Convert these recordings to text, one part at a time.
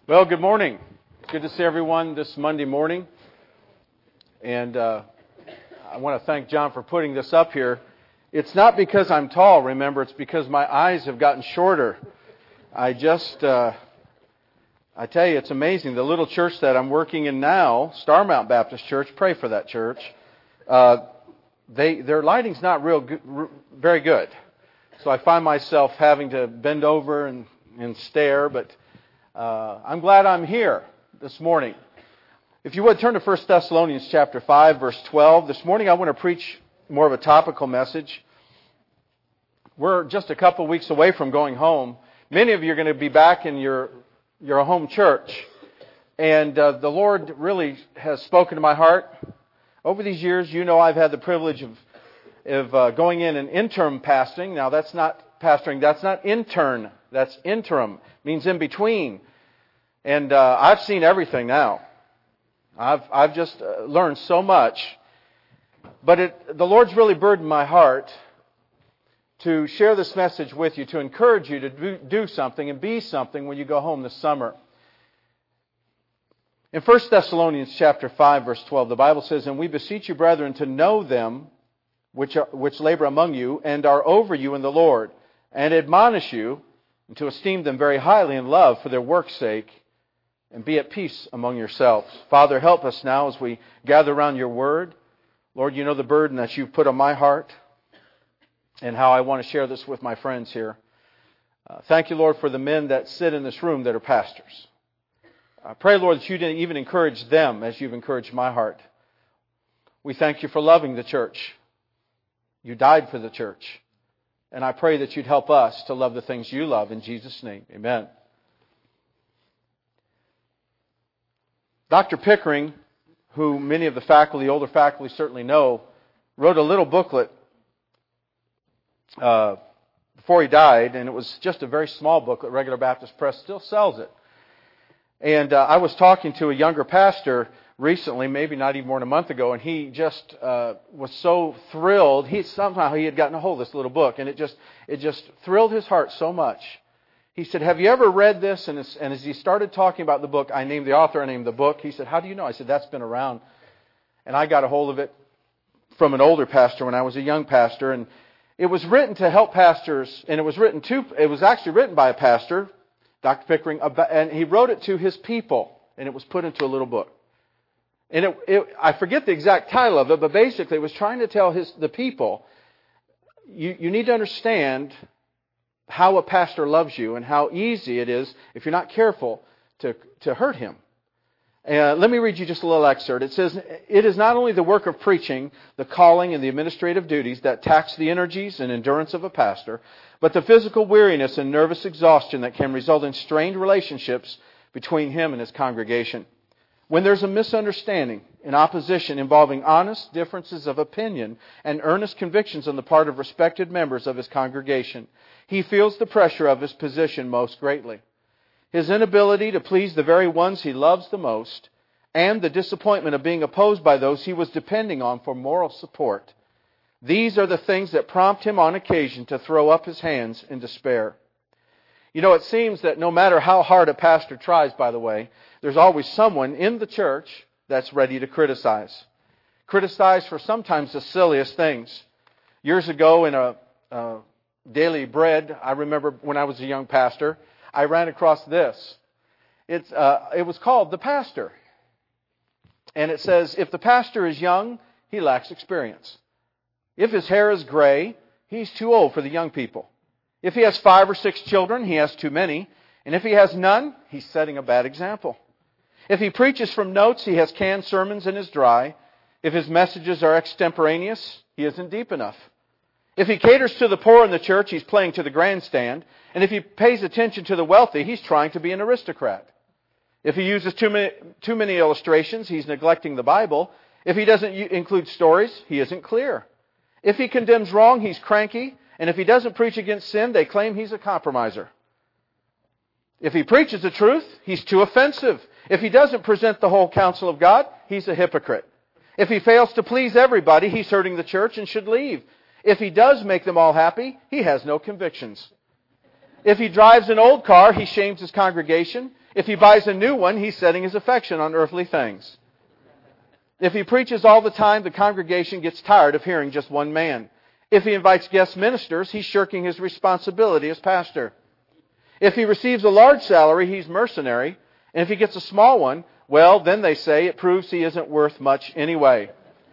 Well, good morning. Good to see everyone this Monday morning. And I want to thank John for putting this up here. It's not because I'm tall, remember, it's because my eyes have gotten shorter. I tell you, it's amazing. The little church that I'm working in now, Starmount Baptist Church, pray for that church. Their lighting's not very good. So I find myself having to bend over and stare, but I'm glad I'm here this morning. If you would, turn to 1 Thessalonians chapter 5, verse 12. This morning I want to preach more of a topical message. We're just a couple weeks away from going home. Many of you are going to be back in your home church. And the Lord really has spoken to my heart. Over these years, you know I've had the privilege of going in and interim pastoring. Now that's not pastoring, that's not intern, that's interim. Means in between. And I've seen everything now. I've just learned so much. But the Lord's really burdened my heart to share this message with you, to encourage you to do something and be something when you go home this summer. In 1 Thessalonians chapter 5, verse 12, the Bible says, "And we beseech you, brethren, to know them which labor among you and are over you in the Lord, and admonish you, and to esteem them very highly in love for their work's sake, and be at peace among yourselves." Father, help us now as we gather around your word. Lord, you know the burden that you've put on my heart and how I want to share this with my friends here. Thank you, Lord, for the men that sit in this room that are pastors. I pray, Lord, that you didn't even encourage them as you've encouraged my heart. We thank you for loving the church. You died for the church. And I pray that you'd help us to love the things you love. In Jesus' name, amen. Dr. Pickering, who many of the faculty, older faculty certainly know, wrote a little booklet before he died, and it was just a very small booklet. Regular Baptist Press still sells it. And I was talking to a younger pastor recently, maybe not even more than a month ago, and he just was so thrilled. Somehow he had gotten a hold of this little book, and it just thrilled his heart so much. He said, "Have you ever read this?" And as he started talking about the book, I named the author, I named the book. He said, "How do you know?" I said, "That's been around." And I got a hold of it from an older pastor when I was a young pastor, and it was written to help pastors, and it was actually written by a pastor, Dr. Pickering, and he wrote it to his people, and it was put into a little book. And I forget the exact title of it, but basically it was trying to tell the people, you need to understand how a pastor loves you and how easy it is, if you're not careful, to hurt him. Let me read you just a little excerpt. It says, "It is not only the work of preaching, the calling, and the administrative duties that tax the energies and endurance of a pastor, but the physical weariness and nervous exhaustion that can result in strained relationships between him and his congregation. When there's a misunderstanding and opposition involving honest differences of opinion and earnest convictions on the part of respected members of his congregation, he feels the pressure of his position most greatly. His inability to please the very ones he loves the most, and the disappointment of being opposed by those he was depending on for moral support. These are the things that prompt him on occasion to throw up his hands in despair." You know, it seems that no matter how hard a pastor tries, by the way, there's always someone in the church that's ready to criticize. Criticize for sometimes the silliest things. Years ago in a Daily Bread, I remember when I was a young pastor, I ran across this. It was called The Pastor. And it says, "If the pastor is young, he lacks experience. If his hair is gray, he's too old for the young people. If he has 5 or 6 children, he has too many. And if he has none, he's setting a bad example. If he preaches from notes, he has canned sermons and is dry. If his messages are extemporaneous, he isn't deep enough. If he caters to the poor in the church, he's playing to the grandstand. And if he pays attention to the wealthy, he's trying to be an aristocrat. If he uses too many illustrations, he's neglecting the Bible. If he doesn't include stories, he isn't clear. If he condemns wrong, he's cranky. And if he doesn't preach against sin, they claim he's a compromiser. If he preaches the truth, he's too offensive. If he doesn't present the whole counsel of God, he's a hypocrite. If he fails to please everybody, he's hurting the church and should leave. If he does make them all happy, he has no convictions. If he drives an old car, he shames his congregation. If he buys a new one, he's setting his affection on earthly things. If he preaches all the time, the congregation gets tired of hearing just one man. If he invites guest ministers, he's shirking his responsibility as pastor. If he receives a large salary, he's mercenary. And if he gets a small one, well, then they say it proves he isn't worth much anyway.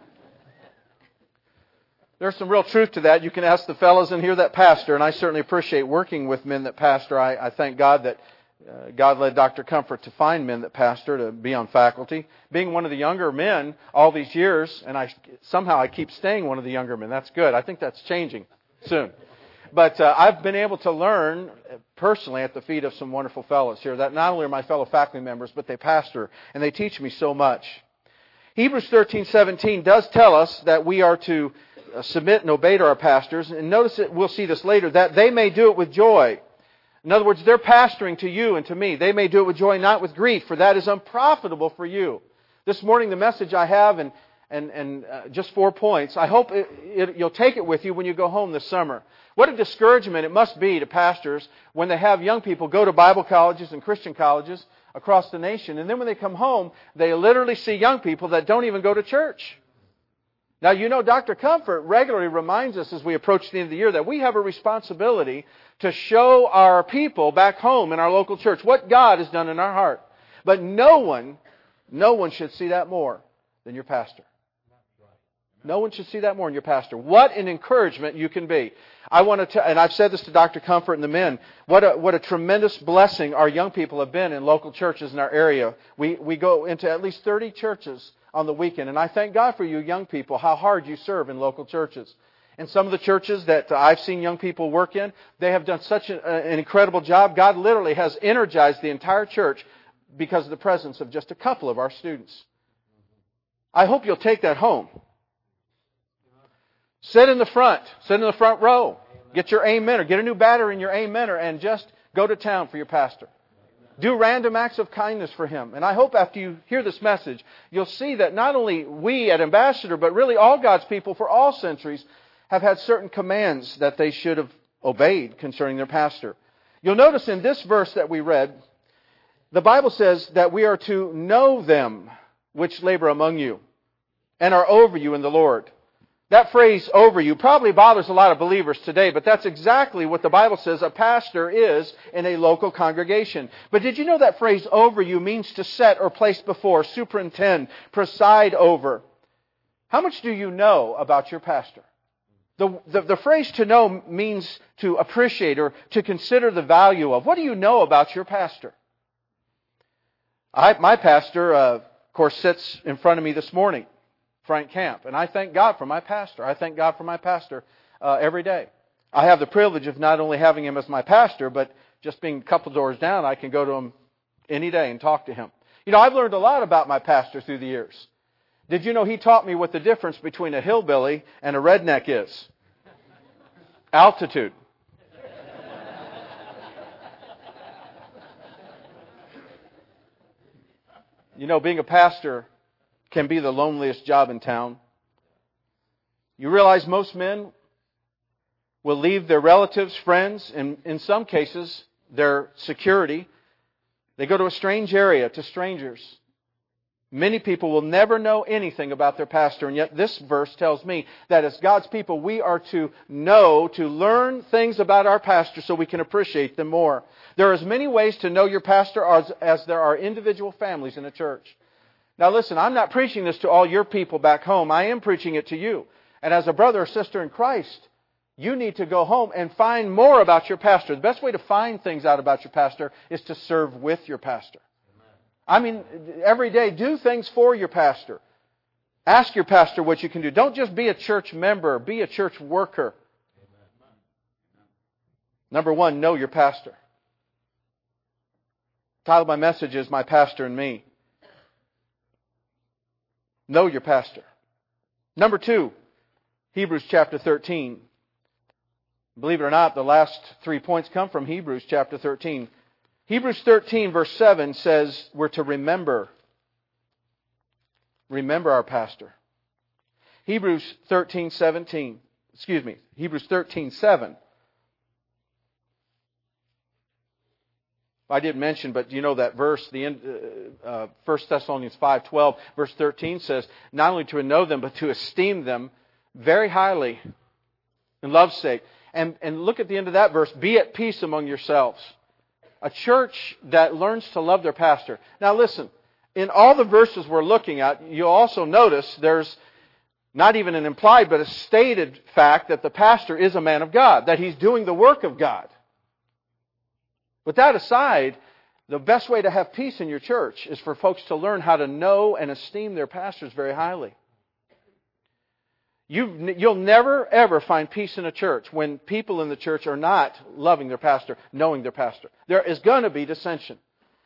There's some real truth to that. You can ask the fellows in here that pastor, and I certainly appreciate working with men that pastor. I thank God that God led Dr. Comfort to find men that pastor, to be on faculty. Being one of the younger men all these years, and somehow I keep staying one of the younger men. That's good. I think that's changing soon. But I've been able to learn personally at the feet of some wonderful fellows here that not only are my fellow faculty members, but they pastor, and they teach me so much. Hebrews 13:17 does tell us that we are to submit and obey to our pastors. And notice that we'll see this later, that they may do it with joy. In other words, they're pastoring to you and to me. They may do it with joy, not with grief, for that is unprofitable for you. This morning, the message I have, and just 4 points, I hope you'll take it with you when you go home this summer. What a discouragement it must be to pastors when they have young people go to Bible colleges and Christian colleges across the nation. And then when they come home, they literally see young people that don't even go to church. Now, you know, Dr. Comfort regularly reminds us as we approach the end of the year that we have a responsibility to show our people back home in our local church what God has done in our heart. But no one should see that more than your pastor. No one should see that more than your pastor. What an encouragement you can be. I want to, and I've said this to Dr. Comfort and the men, what a tremendous blessing our young people have been in local churches in our area. We go into at least 30 churches on the weekend. And I thank God for you young people, how hard you serve in local churches. And some of the churches that I've seen young people work in, they have done such an incredible job. God literally has energized the entire church because of the presence of just a couple of our students. I hope you'll take that home. Sit in the front row. Get your amen, or get a new battery in your amener and just go to town for your pastor. Do random acts of kindness for him. And I hope after you hear this message, you'll see that not only we at Ambassador, but really all God's people for all centuries have had certain commands that they should have obeyed concerning their pastor. You'll notice in this verse that we read, the Bible says that we are to know them which labor among you and are over you in the Lord. That phrase, over you, probably bothers a lot of believers today, but that's exactly what the Bible says a pastor is in a local congregation. But did you know that phrase, over you, means to set or place before, superintend, preside over? How much do you know about your pastor? The phrase to know means to appreciate or to consider the value of. What do you know about your pastor? My pastor, of course, sits in front of me this morning. Frank Camp. And I thank God for my pastor. I thank God for my pastor every day. I have the privilege of not only having him as my pastor, but just being a couple doors down, I can go to him any day and talk to him. You know, I've learned a lot about my pastor through the years. Did you know he taught me what the difference between a hillbilly and a redneck is? Altitude. You know, being a pastor can be the loneliest job in town. You realize most men will leave their relatives, friends, and in some cases, their security. They go to a strange area, to strangers. Many people will never know anything about their pastor, and yet this verse tells me that as God's people, we are to know, to learn things about our pastor so we can appreciate them more. There are as many ways to know your pastor as there are individual families in a church. Now listen, I'm not preaching this to all your people back home. I am preaching it to you. And as a brother or sister in Christ, you need to go home and find more about your pastor. The best way to find things out about your pastor is to serve with your pastor. I mean, every day, do things for your pastor. Ask your pastor what you can do. Don't just be a church member. Be a church worker. Number one, know your pastor. The title of my message is My Pastor and Me. Know your pastor. Number two, Hebrews chapter 13. Believe it or not, the last 3 points come from Hebrews chapter 13. Hebrews 13 verse 7 says we're to remember. Remember our pastor. Hebrews 13:7. I didn't mention, but you know that verse, the end, 1 Thessalonians 5:12, verse 13 says, not only to know them, but to esteem them very highly in love's sake. And look at the end of that verse, be at peace among yourselves. A church that learns to love their pastor. Now listen, in all the verses we're looking at, you'll also notice there's not even an implied, but a stated fact that the pastor is a man of God, that he's doing the work of God. With that aside, the best way to have peace in your church is for folks to learn how to know and esteem their pastors very highly. You'll never, ever find peace in a church when people in the church are not loving their pastor, knowing their pastor. There is going to be dissension.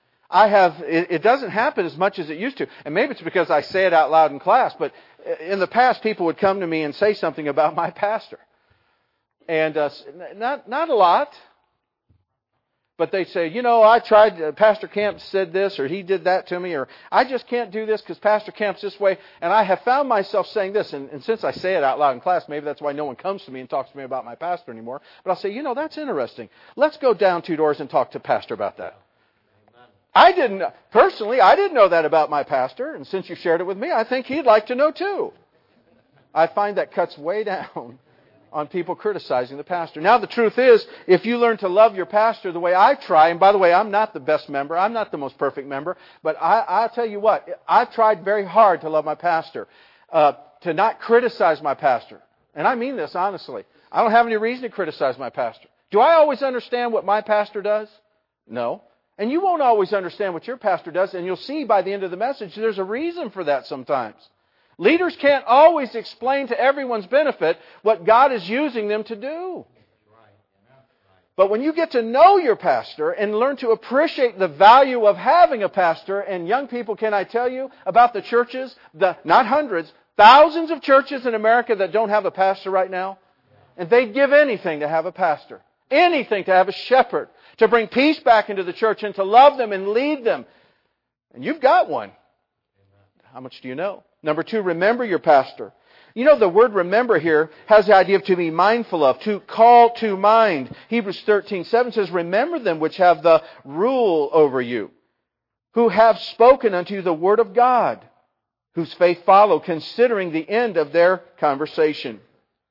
It doesn't happen as much as it used to. And maybe it's because I say it out loud in class, but in the past, people would come to me and say something about my pastor. And not a lot. But they say, I tried, Pastor Camp said this, or he did that to me, or I just can't do this because Pastor Camp's this way. And I have found myself saying this, and since I say it out loud in class, maybe that's why no one comes to me and talks to me about my pastor anymore. But I'll say, that's interesting. Let's go down 2 doors and talk to Pastor about that. I didn't know that about my pastor, and since you shared it with me, I think he'd like to know too. I find that cuts way down on people criticizing the pastor. Now the truth is, if you learn to love your pastor the way I try, and by the way, I'm not the best member, I'm not the most perfect member, but I'll tell you what, I've tried very hard to love my pastor, to not criticize my pastor. And I mean this honestly. I don't have any reason to criticize my pastor. Do I always understand what my pastor does? No. And you won't always understand what your pastor does, and you'll see by the end of the message there's a reason for that sometimes. Leaders can't always explain to everyone's benefit what God is using them to do. But when you get to know your pastor and learn to appreciate the value of having a pastor, and young people, can I tell you about the churches, not hundreds, thousands of churches in America that don't have a pastor right now? And they'd give anything to have a pastor. Anything to have a shepherd. To bring peace back into the church and to love them and lead them. And you've got one. How much do you know? Number 2, remember your pastor. The word remember here has the idea of to be mindful of, to call to mind. Hebrews 13:7 says, remember them which have the rule over you, who have spoken unto you the word of God, whose faith follow, considering the end of their conversation.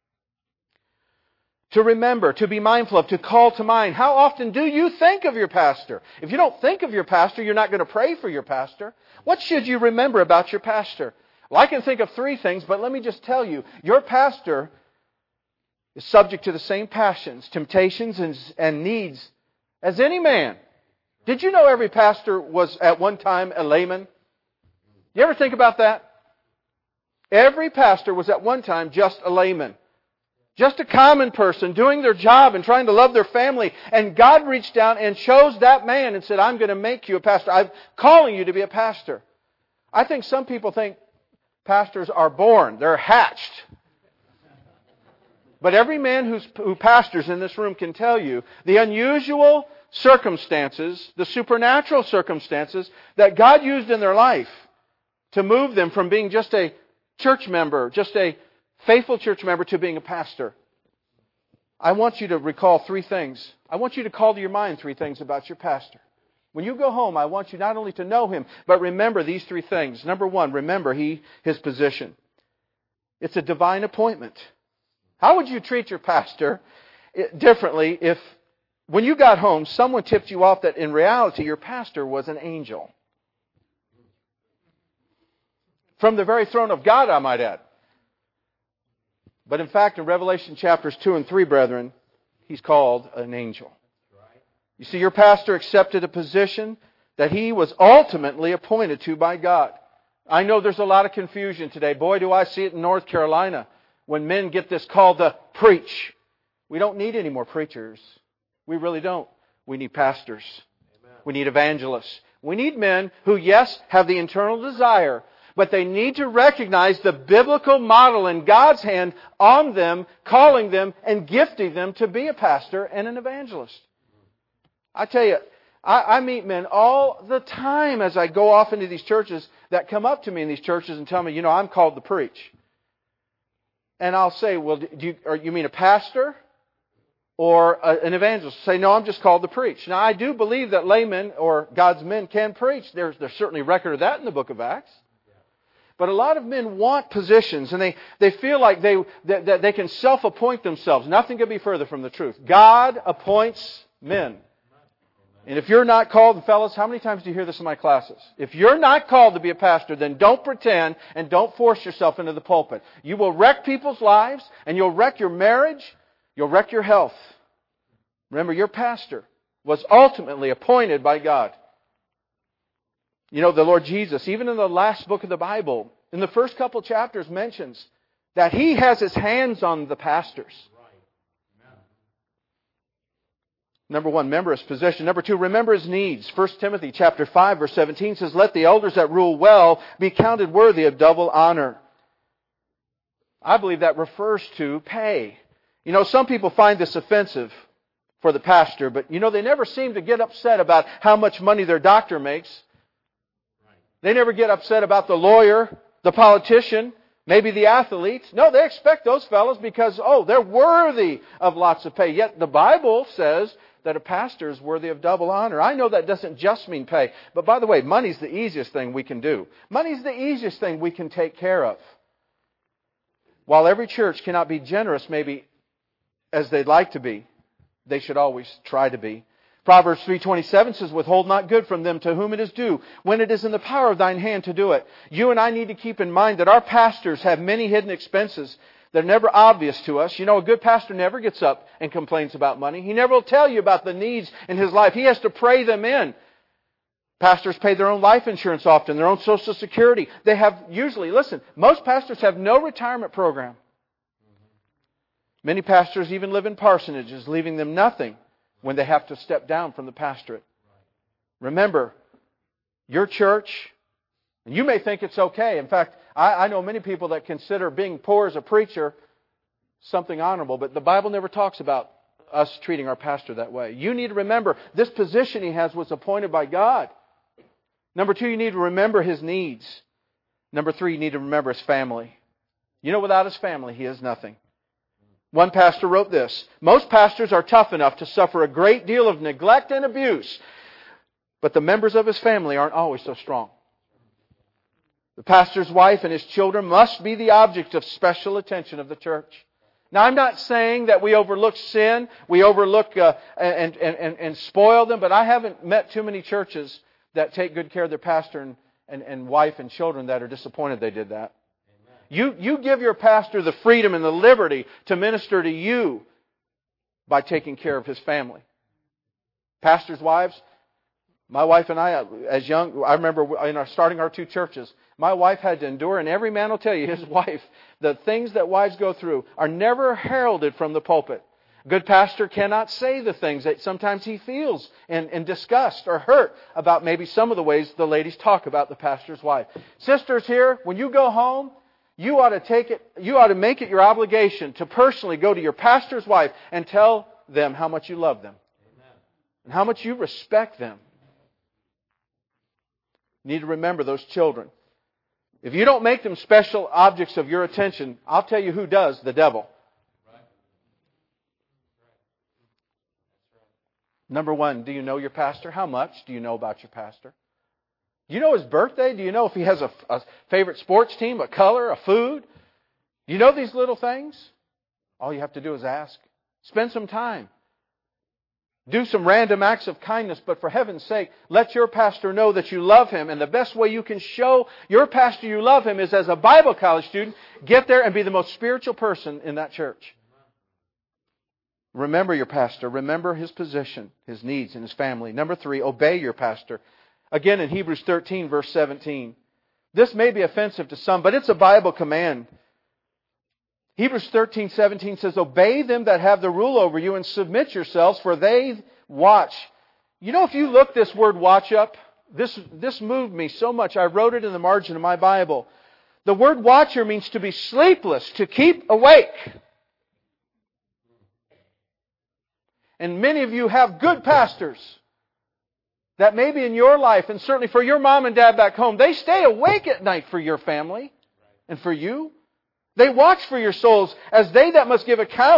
To remember, to be mindful of, to call to mind. How often do you think of your pastor? If you don't think of your pastor, you're not going to pray for your pastor. What should you remember about your pastor? Well, I can think of 3 things, but let me just tell you, your pastor is subject to the same passions, temptations, and needs as any man. Did you know every pastor was at one time a layman? You ever think about that? Every pastor was at one time just a layman. Just a common person doing their job and trying to love their family. And God reached down and chose that man and said, I'm going to make you a pastor. I'm calling you to be a pastor. I think some people think pastors are born. They're hatched. But every man who pastors in this room can tell you the unusual circumstances, the supernatural circumstances that God used in their life to move them from being just a church member, just a faithful church member, to being a pastor. I want you to recall 3 things. I want you to call to your mind 3 things about your pastor. When you go home, I want you not only to know him, but remember these 3 things. Number 1, remember his position. It's a divine appointment. How would you treat your pastor differently if, when you got home, someone tipped you off that in reality your pastor was an angel? From the very throne of God, I might add. But in fact, in Revelation chapters 2 and 3, brethren, he's called an angel. You see, your pastor accepted a position that he was ultimately appointed to by God. I know there's a lot of confusion today. Boy, do I see it in North Carolina when men get this call to preach. We don't need any more preachers. We really don't. We need pastors. Amen. We need evangelists. We need men who, yes, have the internal desire, but they need to recognize the biblical model in God's hand on them, calling them and gifting them to be a pastor and an evangelist. I tell you, I meet men all the time as I go off into these churches that come up to me in these churches and tell me, I'm called to preach. And I'll say, well, you mean a pastor? or an evangelist say, no, I'm just called to preach. Now, I do believe that laymen or God's men can preach. There's certainly record of that in the book of Acts. But a lot of men want positions, and they feel like that they can self-appoint themselves. Nothing could be further from the truth. God appoints men. And if you're not called, and fellas, how many times do you hear this in my classes? If you're not called to be a pastor, then don't pretend and don't force yourself into the pulpit. You will wreck people's lives, and you'll wreck your marriage, you'll wreck your health. Remember, your pastor was ultimately appointed by God. You know, the Lord Jesus, even in the last book of the Bible, in the first couple chapters, mentions that He has His hands on the pastors. Number one, remember His position. Number two, remember His needs. 1 Timothy chapter 5, verse 17 says, let the elders that rule well be counted worthy of double honor. I believe that refers to pay. You know, some people find this offensive for the pastor, but you know, they never seem to get upset about how much money their doctor makes. They never get upset about the lawyer, the politician, maybe the athlete. No, they expect those fellows because, they're worthy of lots of pay. Yet the Bible says that a pastor is worthy of double honor. I know that doesn't just mean pay. But by the way, money's the easiest thing we can do. Money's the easiest thing we can take care of. While every church cannot be generous maybe as they'd like to be, they should always try to be. Proverbs 3:27 says, withhold not good from them to whom it is due, when it is in the power of thine hand to do it. You and I need to keep in mind that our pastors have many hidden expenses that are never obvious to us. You know, a good pastor never gets up and complains about money. He never will tell you about the needs in his life. He has to pray them in. Pastors pay their own life insurance often, their own Social Security. They have usually, most pastors have no retirement program. Many pastors even live in parsonages, leaving them nothing when they have to step down from the pastorate. Remember, your church, and you may think it's okay. In fact, I know many people that consider being poor as a preacher something honorable, but the Bible never talks about us treating our pastor that way. You need to remember, this position he has was appointed by God. Number two, you need to remember his needs. Number three, you need to remember his family. You know, without his family, he is nothing. One pastor wrote this, most pastors are tough enough to suffer a great deal of neglect and abuse, but the members of his family aren't always so strong. The pastor's wife and his children must be the object of special attention of the church. Now, I'm not saying that we overlook sin, we overlook and spoil them, but I haven't met too many churches that take good care of their pastor and wife and children that are disappointed they did that. You give your pastor the freedom and the liberty to minister to you by taking care of his family. Pastors' wives, my wife and I remember in starting our two churches, my wife had to endure, and every man will tell you, his wife, the things that wives go through are never heralded from the pulpit. A good pastor cannot say the things that sometimes he feels in disgust or hurt about maybe some of the ways the ladies talk about the pastor's wife. Sisters here, when you go home, you ought to make it your obligation to personally go to your pastor's wife and tell them how much you love them. Amen. And how much you respect them. You need to remember those children. If you don't make them special objects of your attention, I'll tell you who does, the devil. Right. Number one, do you know your pastor? How much do you know about your pastor? Do you know his birthday? Do you know if he has a favorite sports team, a color, a food? Do you know these little things? All you have to do is ask. Spend some time. Do some random acts of kindness, but for heaven's sake, let your pastor know that you love him. And the best way you can show your pastor you love him is as a Bible college student, get there and be the most spiritual person in that church. Remember your pastor. Remember his position, his needs, and his family. Number three, obey your pastor. Again, in Hebrews 13, verse 17. This may be offensive to some, but it's a Bible command. Hebrews 13, 17 says, obey them that have the rule over you and submit yourselves, for they watch. You know, if you look this word watch up, this moved me so much. I wrote it in the margin of my Bible. The word watcher means to be sleepless, to keep awake. And many of you have good pastors that maybe in your life, and certainly for your mom and dad back home, they stay awake at night for your family and for you. They watch for your souls as they that must give account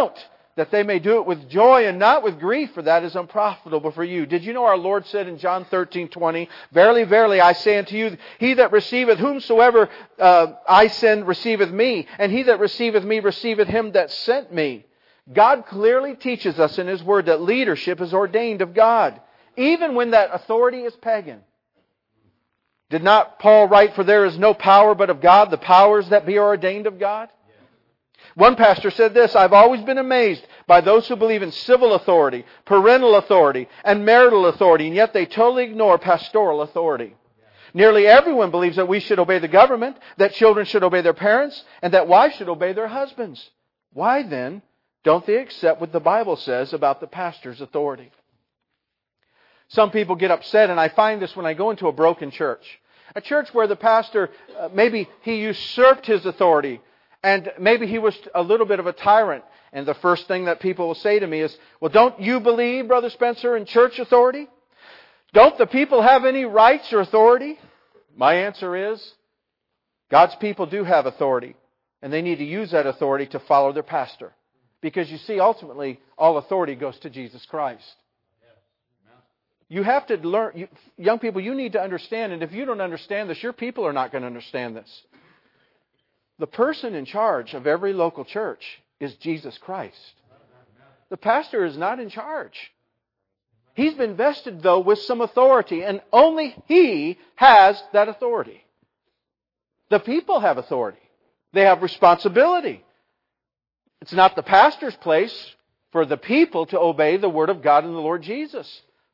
that they may do it with joy and not with grief, for that is unprofitable for you. Did you know our Lord said in John 13:20, Verily, verily, I say unto you, he that receiveth whomsoever I send receiveth me, and he that receiveth me receiveth him that sent me. God clearly teaches us in His Word that leadership is ordained of God, even when that authority is pagan. Did not Paul write, For there is no power but of God, the powers that be are ordained of God? One pastor said this, I've always been amazed by those who believe in civil authority, parental authority, and marital authority, and yet they totally ignore pastoral authority. Nearly everyone believes that we should obey the government, that children should obey their parents, and that wives should obey their husbands. Why then don't they accept what the Bible says about the pastor's authority? Some people get upset, and I find this when I go into a broken church. A church where the pastor, maybe he usurped his authority, and maybe he was a little bit of a tyrant. And the first thing that people will say to me is, well, don't you believe, Brother Spencer, in church authority? Don't the people have any rights or authority? My answer is, God's people do have authority. And they need to use that authority to follow their pastor. Because you see, ultimately, all authority goes to Jesus Christ. You have to learn, young people, you need to understand, and if you don't understand this, your people are not going to understand this. The person in charge of every local church is Jesus Christ. The pastor is not in charge. He's been vested, though, with some authority, and only he has that authority. The people have authority. They have responsibility. It's not the pastor's place for the people to obey the Word of God and the Lord Jesus.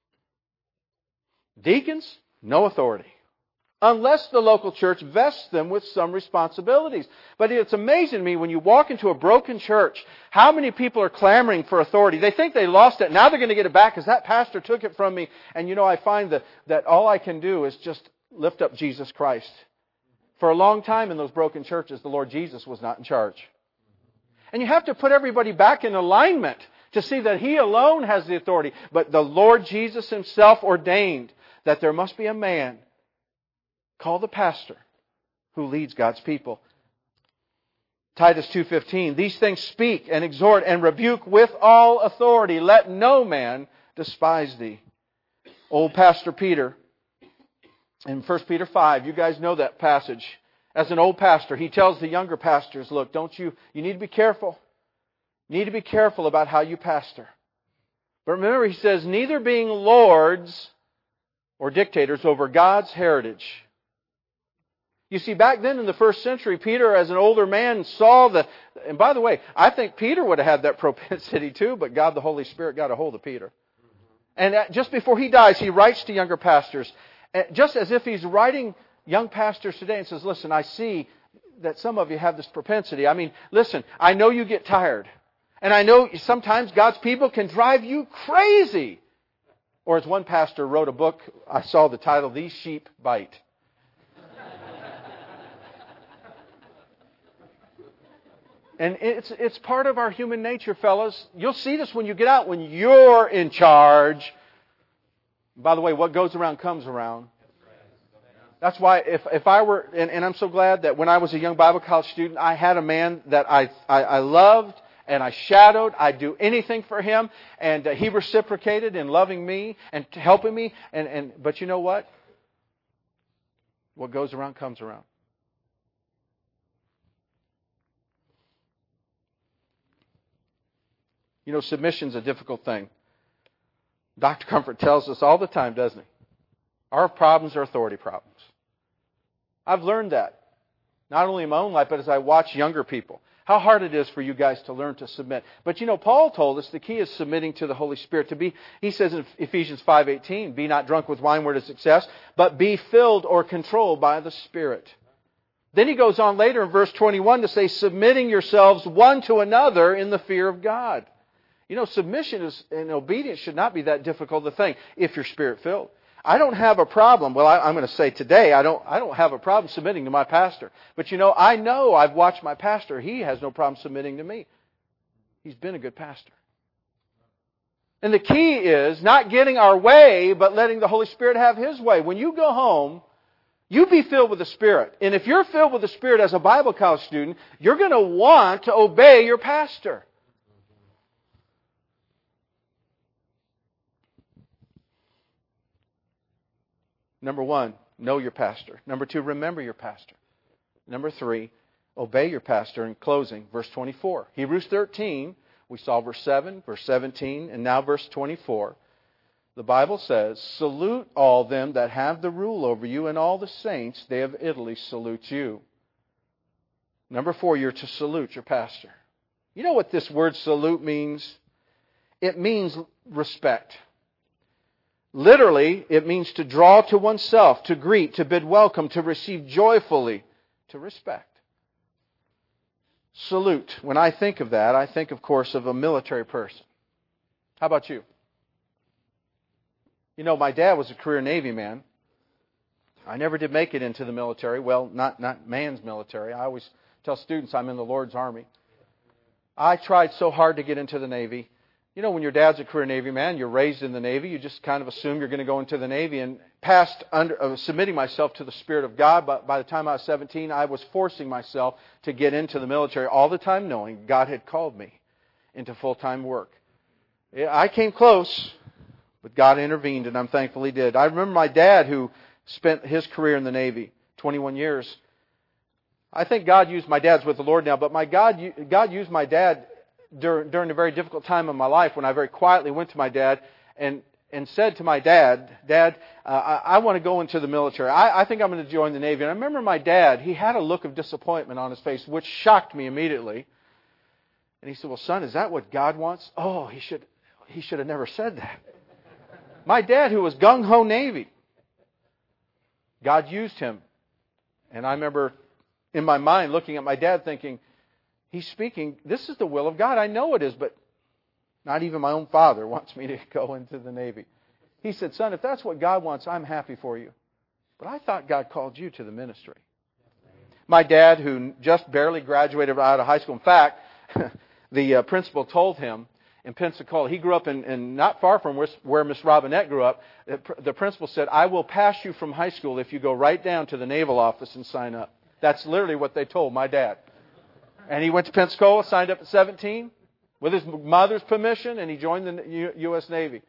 Deacons, no authority. Unless the local church vests them with some responsibilities. But it's amazing to me when you walk into a broken church, how many people are clamoring for authority. They think they lost it. Now they're going to get it back because that pastor took it from me. And I find that all I can do is just lift up Jesus Christ. For a long time in those broken churches, the Lord Jesus was not in charge. And you have to put everybody back in alignment to see that He alone has the authority. But the Lord Jesus Himself ordained that there must be a man called the pastor who leads God's people. Titus 2:15, These things speak and exhort and rebuke with all authority. Let no man despise thee. Old Pastor Peter, in 1 Peter 5, you guys know that passage. As an old pastor, he tells the younger pastors, look, you need to be careful. You need to be careful about how you pastor. But remember, he says, neither being lords or dictators over God's heritage. You see, back then in the first century, Peter, as an older man, saw and by the way, I think Peter would have had that propensity too, but God the Holy Spirit got a hold of Peter. And just before he dies, he writes to younger pastors, just as if he's writing young pastors today and says, listen, I see that some of you have this propensity. I mean, listen, I know you get tired. And I know sometimes God's people can drive you crazy. Or as one pastor wrote a book, I saw the title, These Sheep Bite. And it's part of our human nature, fellas. You'll see this when you get out, when you're in charge. By the way, what goes around comes around. That's why if I were, and I'm so glad that when I was a young Bible college student, I had a man that I loved and I shadowed. I'd do anything for him, and he reciprocated in loving me and helping me. But you know what? What goes around comes around. Submission's a difficult thing. Dr. Comfort tells us all the time, doesn't he? Our problems are authority problems. I've learned that, not only in my own life, but as I watch younger people. How hard it is for you guys to learn to submit. But Paul told us the key is submitting to the Holy Spirit. He says in Ephesians 5:18, be not drunk with wine where it is excess, but be filled or controlled by the Spirit. Then he goes on later in verse 21 to say, submitting yourselves one to another in the fear of God. Submission and obedience should not be that difficult a thing if you're Spirit-filled. I don't have a problem. Well, I'm going to say today, I don't have a problem submitting to my pastor. But I know I've watched my pastor. He has no problem submitting to me. He's been a good pastor. And the key is not getting our way, but letting the Holy Spirit have His way. When you go home, you be filled with the Spirit. And if you're filled with the Spirit as a Bible college student, you're going to want to obey your pastor. Number 1, know your pastor. Number 2, remember your pastor. Number 3, obey your pastor. In closing, verse 24. Hebrews 13, we saw verse 7, verse 17, and now verse 24. The Bible says, salute all them that have the rule over you, and all the saints, they of Italy, salute you. Number 4, you're to salute your pastor. You know what this word salute means? It means respect. Literally, it means to draw to oneself, to greet, to bid welcome, to receive joyfully, to respect. Salute. When I think of that, I think, of course, of a military person. How about you? You know, my dad was a career Navy man. I never did make it into the military. Well, not man's military. I always tell students I'm in the Lord's Army. I tried so hard to get into the Navy. You know, when your dad's a career Navy man, you're raised in the Navy, you just kind of assume you're going to go into the Navy. And submitting myself to the Spirit of God, but by the time I was 17, I was forcing myself to get into the military, all the time knowing God had called me into full-time work. I came close, but God intervened, and I'm thankful He did. I remember my dad, who spent his career in the Navy, 21 years. I think God used my dad's with the Lord now, but God used my dad during a very difficult time in my life when I very quietly went to my dad and said to my dad, Dad, I want to go into the military. I think I'm going to join the Navy. And I remember my dad, he had a look of disappointment on his face, which shocked me immediately. And he said, well, son, is that what God wants? Oh, he should have never said that. My dad, who was gung-ho Navy, God used him. And I remember in my mind looking at my dad thinking, he's speaking, this is the will of God. I know it is, but not even my own father wants me to go into the Navy. He said, son, if that's what God wants, I'm happy for you. But I thought God called you to the ministry. My dad, who just barely graduated out of high school, in fact, the principal told him in Pensacola, he grew up in not far from where Miss Robinette grew up. The principal said, I will pass you from high school if you go right down to the naval office and sign up. That's literally what they told my dad. And he went to Pensacola, signed up at 17 with his mother's permission, and he joined the U.S. Navy.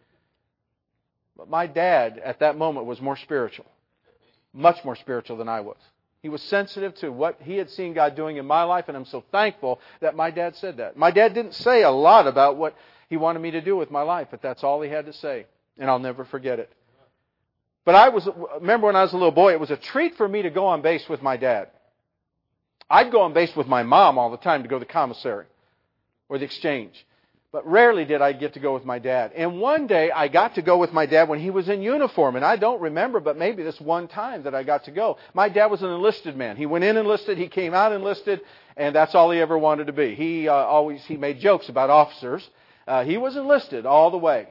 But my dad at that moment was more spiritual, much more spiritual than I was. He was sensitive to what he had seen God doing in my life, and I'm so thankful that my dad said that. My dad didn't say a lot about what he wanted me to do with my life, but that's all he had to say, and I'll never forget it. But remember when I was a little boy, it was a treat for me to go on base with my dad. I'd go on base with my mom all the time to go to the commissary or the exchange. But rarely did I get to go with my dad. And one day I got to go with my dad when he was in uniform. And I don't remember, but maybe this one time that I got to go. My dad was an enlisted man. He went in enlisted, he came out enlisted, and that's all he ever wanted to be. He made jokes about officers. He was enlisted all the way.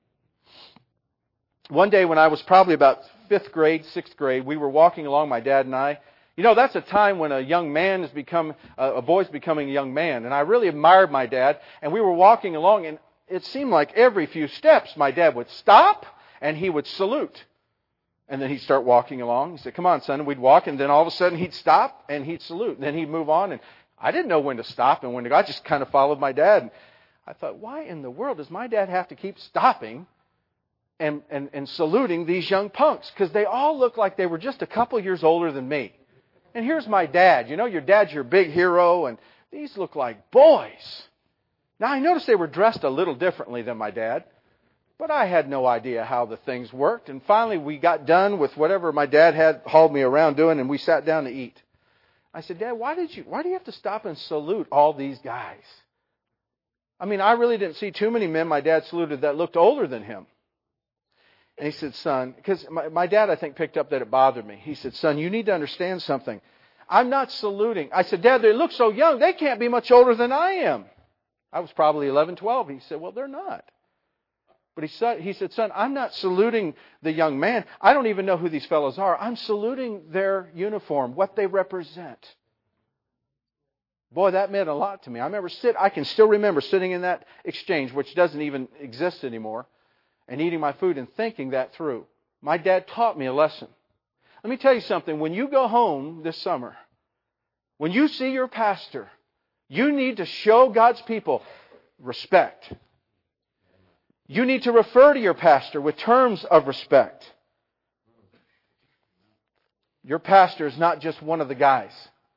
One day when I was probably about 5th grade, 6th grade, we were walking along, my dad and I. You know, that's a time when a young man a boy's becoming a young man. And I really admired my dad. And we were walking along, and it seemed like every few steps my dad would stop and he would salute. And then he'd start walking along. He said, come on, son. And we'd walk, and then all of a sudden he'd stop and he'd salute. And then he'd move on. And I didn't know when to stop and when to go. I just kind of followed my dad. And I thought, why in the world does my dad have to keep stopping and saluting these young punks? Because they all looked like they were just a couple years older than me. And here's my dad. You know, your dad's your big hero, and these look like boys. Now, I noticed they were dressed a little differently than my dad, but I had no idea how the things worked. And finally, we got done with whatever my dad had hauled me around doing, and we sat down to eat. I said, Dad, why do you have to stop and salute all these guys? I mean, I really didn't see too many men my dad saluted that looked older than him. And he said, son, because my dad, I think, picked up that it bothered me. He said, son, you need to understand something. I'm not saluting. I said, Dad, they look so young. They can't be much older than I am. I was probably 11, 12. He said, well, they're not. But he said, son, I'm not saluting the young man. I don't even know who these fellows are. I'm saluting their uniform, what they represent. Boy, that meant a lot to me. I can still remember sitting in that exchange, which doesn't even exist anymore, and eating my food and thinking that through. My dad taught me a lesson. Let me tell you something. When you go home this summer, when you see your pastor, you need to show God's people respect. You need to refer to your pastor with terms of respect. Your pastor is not just one of the guys.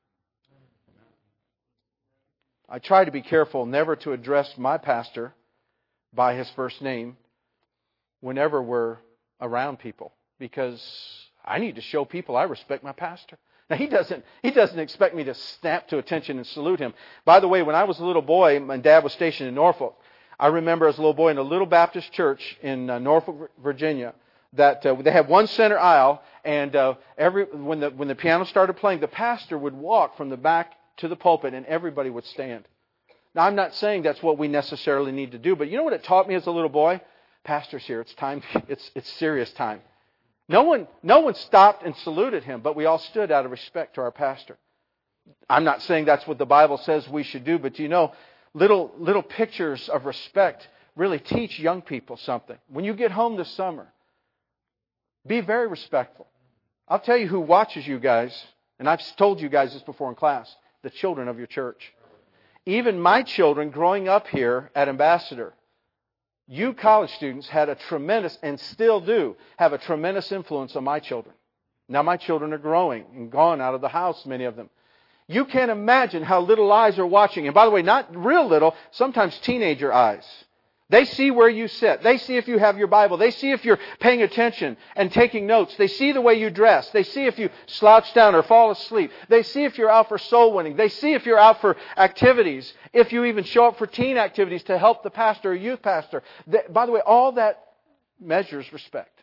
I try to be careful never to address my pastor by his first name whenever we're around people, because I need to show people I respect my pastor. Now, he doesn't expect me to snap to attention and salute him. By the way, when I was a little boy, my dad was stationed in Norfolk. I remember as a little boy in a little Baptist church in Norfolk, Virginia, that they had one center aisle, and when the piano started playing, the pastor would walk from the back to the pulpit, and everybody would stand. Now, I'm not saying that's what we necessarily need to do, but you know what it taught me as a little boy? Pastor's here. It's time. It's serious time. No one stopped and saluted him, but we all stood out of respect to our pastor. I'm not saying that's what the Bible says we should do, but you know, little pictures of respect really teach young people something. When you get home this summer, be very respectful. I'll tell you who watches you guys, and I've told you guys this before in class, the children of your church. Even my children growing up here at Ambassador, you college students had a tremendous, and still do, have a tremendous influence on my children. Now my children are growing and gone out of the house, many of them. You can't imagine how little eyes are watching. And by the way, not real little, sometimes teenager eyes. They see where you sit. They see if you have your Bible. They see if you're paying attention and taking notes. They see the way you dress. They see if you slouch down or fall asleep. They see if you're out for soul winning. They see if you're out for activities. If you even show up for teen activities to help the pastor or youth pastor. By the way, all that measures respect.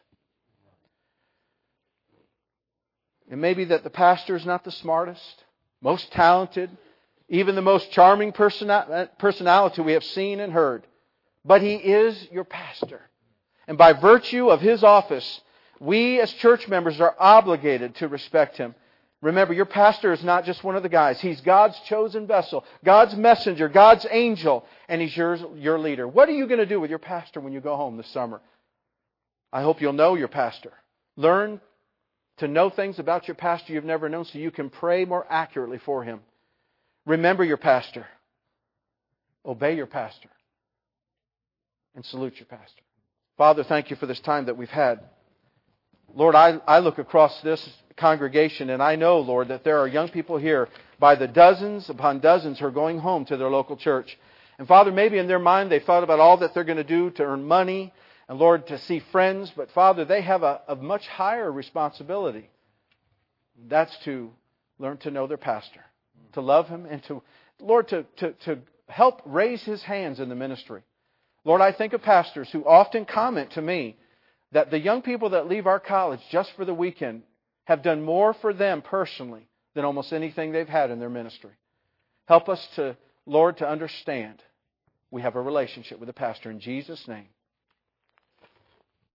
It may be that the pastor is not the smartest, most talented, even the most charming personality we have seen and heard. But he is your pastor. And by virtue of his office, we as church members are obligated to respect him. Remember, your pastor is not just one of the guys. He's God's chosen vessel, God's messenger, God's angel, and he's your leader. What are you going to do with your pastor when you go home this summer? I hope you'll know your pastor. Learn to know things about your pastor you've never known so you can pray more accurately for him. Remember your pastor. Obey your pastor. And salute your pastor. Father, thank you for this time that we've had. Lord, I look across this congregation and I know, Lord, that there are young people here by the dozens upon dozens who are going home to their local church. And Father, maybe in their mind they thought about all that they're going to do to earn money and, Lord, to see friends. But Father, they have a much higher responsibility. That's to learn to know their pastor, to love him, and to, Lord, to help raise his hands in the ministry. Lord, I think of pastors who often comment to me that the young people that leave our college just for the weekend have done more for them personally than almost anything they've had in their ministry. Help us to, Lord, to understand we have a relationship with the pastor in Jesus' name.